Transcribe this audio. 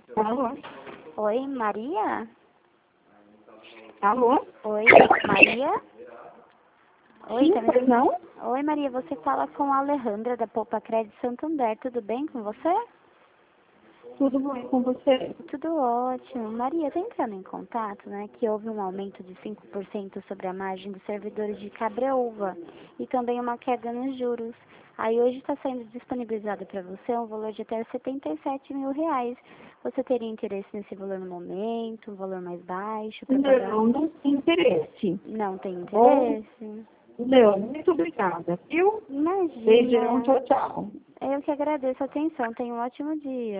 Alô? Oi, Maria? Alô? Oi, Maria? Oi, Sim, tá me... pois não? Oi, Maria, você fala com a Alejandra da Poupa Crédito Santander, tudo bem com você? Tudo bem com você? Tudo ótimo. Maria, tô entrando em contato, né, que houve um aumento de 5% sobre a margem dos servidores de Cabreúva e também uma queda nos juros. Aí hoje está sendo disponibilizado para você um valor de até R$ 77.000. Você teria interesse nesse valor no momento, um valor mais baixo para pagar? Não tem interesse. Não tem Ou, interesse? não, muito obrigada, viu? Beijão, Imagina. tchau, tchau. Eu que agradeço a atenção. Tenha um ótimo dia.